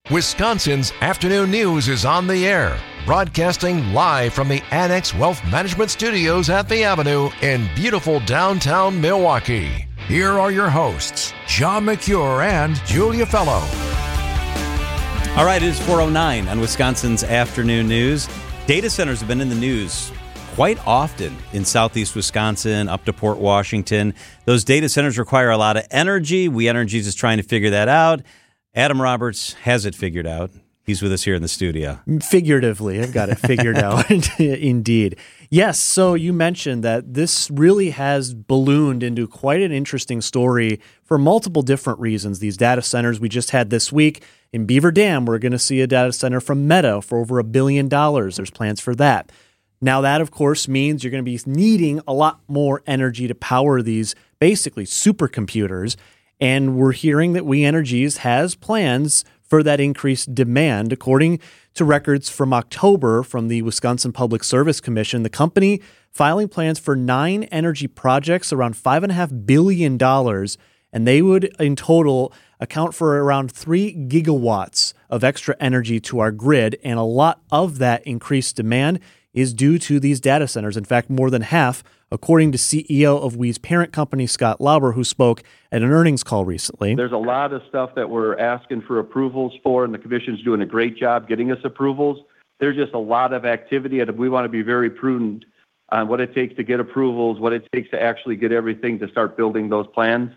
Wisconsin's afternoon news is on the air, broadcasting live from the Annex Wealth Management Studios at The Avenue in beautiful downtown Milwaukee. Here are your hosts, John McCure and Julia Fellow. All right, it is 4:09 on Wisconsin's afternoon news. Data centers have been in the news quite often in southeast Wisconsin, up to Port Washington. Those data centers require a lot of energy. We Energies is trying to figure that out. Adam Roberts has it figured out. He's with us here in the studio. Figuratively, I've got it figured out. Indeed. Yes, so you mentioned that this really has ballooned into quite an interesting story for multiple different reasons. These data centers we just had this week in Beaver Dam, we're going to see a data center from Meta for over $1 billion. There's plans for that. Now that, of course, means you're going to be needing a lot more energy to power these basically supercomputers. And we're hearing that We Energies has plans for that increased demand. According to records from October from the Wisconsin Public Service Commission, the company filing plans for 9 energy projects around $5.5 billion, and they would in total account for around 3 gigawatts of extra energy to our grid, and a lot of that increased demand is due to these data centers. In fact, more than half, according to CEO of We's parent company, Scott Lauber, who spoke at an earnings call recently. There's a lot of stuff that we're asking for approvals for, and the Commission's doing a great job getting us approvals. There's just a lot of activity, and we want to be very prudent on what it takes to get approvals, what it takes to actually get everything to start building those plans.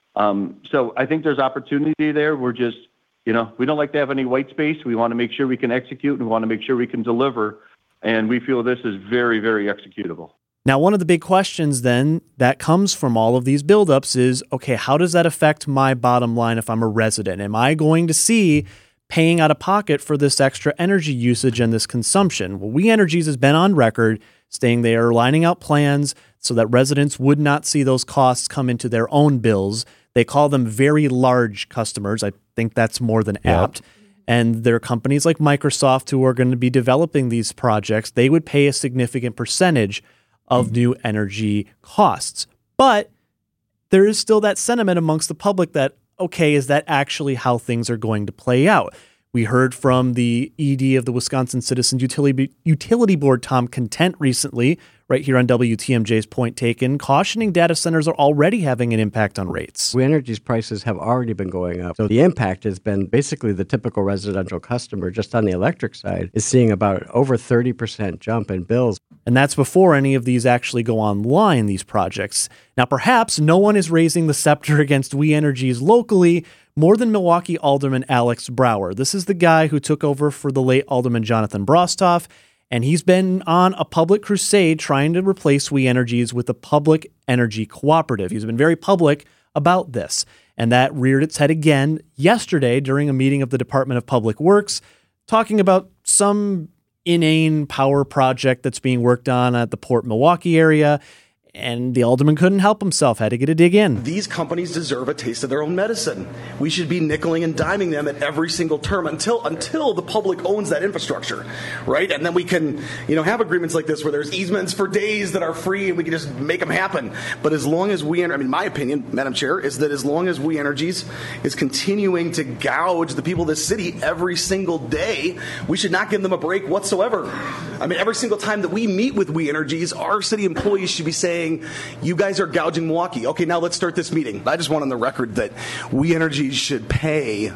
So I think there's opportunity there. We're just, we don't like to have any white space. We want to make sure we can execute, and we want to make sure we can deliver, and we feel this is very, very executable. Now, one of the big questions then that comes from all of these buildups is, okay, how does that affect my bottom line if I'm a resident? Am I going to see paying out of pocket for this extra energy usage and this consumption? Well, We Energies has been on record saying they are lining out plans so that residents would not see those costs come into their own bills. They call them very large customers. I think that's more than apt. And there are companies like Microsoft who are going to be developing these projects. They would pay a significant percentage of new energy costs. But there is still that sentiment amongst the public that, okay, is that actually how things are going to play out? We heard from the ED of the Wisconsin Citizens Utility Board, Tom Content, recently, right here on WTMJ's Point Taken, cautioning data centers are already having an impact on rates. We Energies prices have already been going up. So the impact has been basically the typical residential customer, just on the electric side, is seeing about over 30% jump in bills. And that's before any of these actually go online, these projects. Now, perhaps no one is raising the scepter against We Energies locally more than Milwaukee Alderman Alex Brower. This is the guy who took over for the late Alderman Jonathan Brostoff, and he's been on a public crusade trying to replace We Energies with a public energy cooperative. He's been very public about this, and that reared its head again yesterday during a meeting of the Department of Public Works, talking about some inane power project that's being worked on at the Port Milwaukee area. And the alderman couldn't help himself, had to get a dig in. These companies deserve a taste of their own medicine. We should be nickeling and diming them at every single term until the public owns that infrastructure, right? And then we can, have agreements like this where there's easements for days that are free and we can just make them happen. But as long as my opinion, Madam Chair, is that as long as We Energies is continuing to gouge the people of this city every single day, we should not give them a break whatsoever. Every single time that we meet with We Energies, our city employees should be saying, you guys are gouging Milwaukee. Okay, now let's start this meeting. I just want on the record that We Energies should pay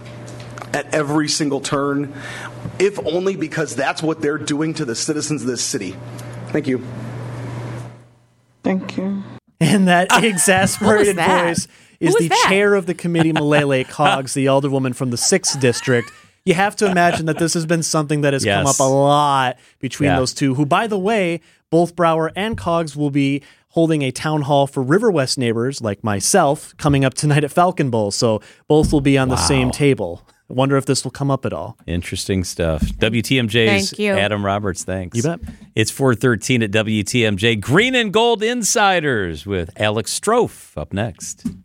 at every single turn, if only because that's what they're doing to the citizens of this city. Thank you. Thank you. And that exasperated voice is the chair of the committee, Malele Coggs, the alderwoman from the 6th District. You have to imagine that this has been something that has come up a lot between those two, who, by the way, both Brower and Coggs will be holding a town hall for River West neighbors like myself coming up tonight at Falcon Bowl. So both will be on the same table. I wonder if this will come up at all. Interesting stuff. WTMJ's Adam Roberts, thanks. You bet. It's 4:13 at WTMJ. Green and Gold Insiders with Alex Strofe up next.